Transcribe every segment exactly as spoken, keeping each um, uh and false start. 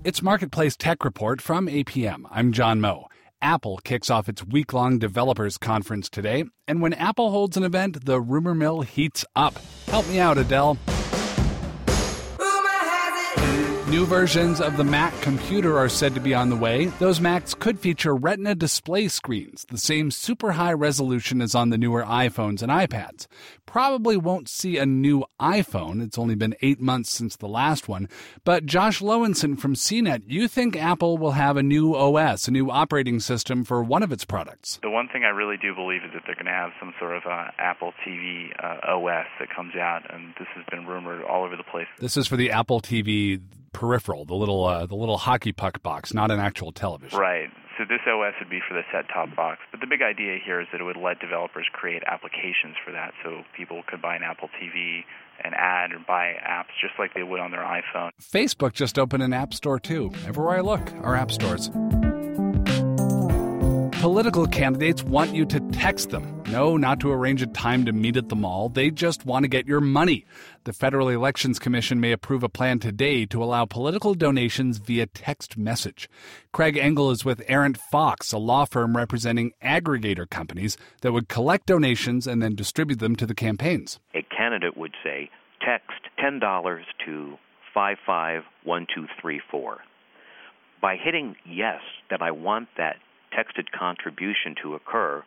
It's Marketplace Tech Report from A P M. I'm John Moe. Apple kicks off its week-long developers conference today, and when Apple holds an event, the rumor mill heats up. Help me out, Adele. New versions of the Mac computer are said to be on the way. Those Macs could feature Retina display screens, the same super high resolution as on the newer iPhones and iPads. Probably won't see a new iPhone. It's only been eight months since the last one. But Josh Lowenson from C net, you think Apple will have a new O S, a new operating system for one of its products? The one thing I really do believe is that they're going to have some sort of uh, Apple T V uh, O S that comes out, and this has been rumored all over the place. This is for the Apple T V peripheral, the little uh, the little hockey puck box, not an actual television. Right. So this O S would be for the set-top box. But the big idea here is that it would let developers create applications for that, so people could buy an Apple T V and add or buy apps just like they would on their iPhone. Facebook just opened an app store, too. Everywhere I look are app stores. Political candidates want you to text them. No, not to arrange a time to meet at the mall. They just want to get your money. The Federal Elections Commission may approve a plan today to allow political donations via text message. Craig Engel is with Errant Fox, a law firm representing aggregator companies that would collect donations and then distribute them to the campaigns. A candidate would say, text ten dollars to five five one two three four. By hitting yes, that I want that texted contribution to occur,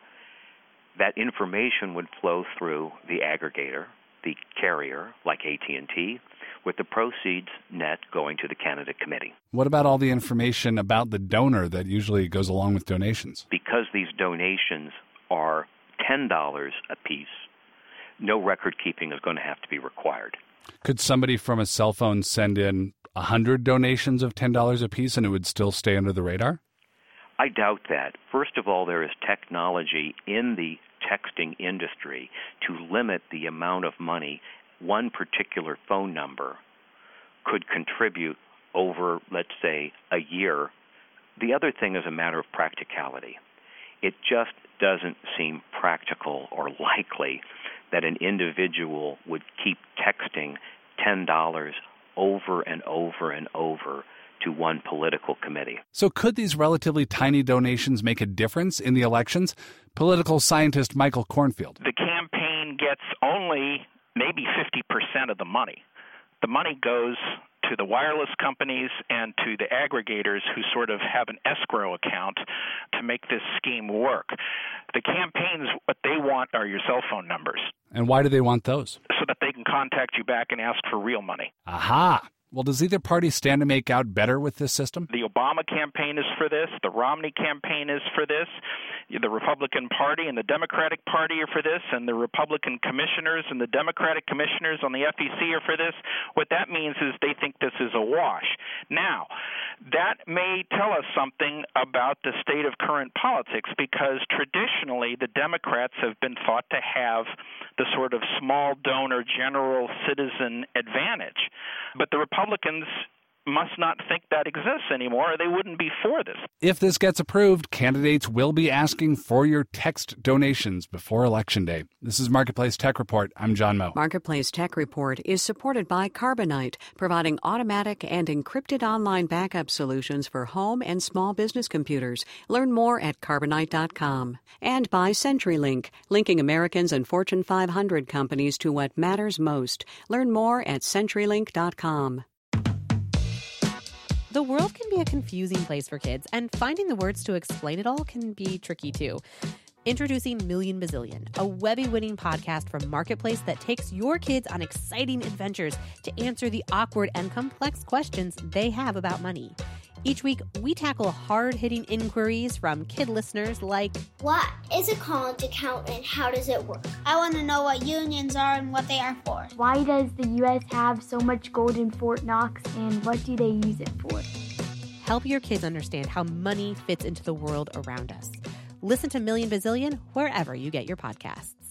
that information would flow through the aggregator, the carrier, like A T and T, with the proceeds net going to the candidate committee. What about all the information about the donor that usually goes along with donations? Because these donations are ten dollars a piece, no record keeping is going to have to be required. Could somebody from a cell phone send in one hundred donations of ten dollars a piece and it would still stay under the radar? I doubt that. First of all, there is technology in the texting industry to limit the amount of money one particular phone number could contribute over, let's say, a year. The other thing is a matter of practicality. It just doesn't seem practical or likely that an individual would keep texting ten dollars over and over and over to one political committee. So could these relatively tiny donations make a difference in the elections? Political scientist Michael Kornfield. The campaign gets only maybe fifty percent of the money. The money goes to the wireless companies and to the aggregators who sort of have an escrow account to make this scheme work. The campaigns, what they want are your cell phone numbers. And why do they want those? So that they can contact you back and ask for real money. Aha! Well, does either party stand to make out better with this system? The Obama campaign is for this. The Romney campaign is for this. The Republican Party and the Democratic Party are for this. And the Republican commissioners and the Democratic commissioners on the F E C are for this. What that means is they think this is a wash. Now, that may tell us something about the state of current politics, because traditionally the Democrats have been thought to have the sort of small donor general citizen advantage. But the Republicans must not think that exists anymore, or they wouldn't be for this. If this gets approved, candidates will be asking for your text donations before Election Day. This is Marketplace Tech Report. I'm John Moe. Marketplace Tech Report is supported by Carbonite, providing automatic and encrypted online backup solutions for home and small business computers. Learn more at carbonite dot com. And by CenturyLink, linking Americans and Fortune five hundred companies to what matters most. Learn more at century link dot com. The world can be a confusing place for kids, and finding the words to explain it all can be tricky too. Introducing Million Bazillion, a Webby-winning podcast from Marketplace that takes your kids on exciting adventures to answer the awkward and complex questions they have about money. Each week, we tackle hard-hitting inquiries from kid listeners like, what is a college account and how does it work? I want to know what unions are and what they are for. Why does the U S have so much gold in Fort Knox, and what do they use it for? Help your kids understand how money fits into the world around us. Listen to Million Bazillion wherever you get your podcasts.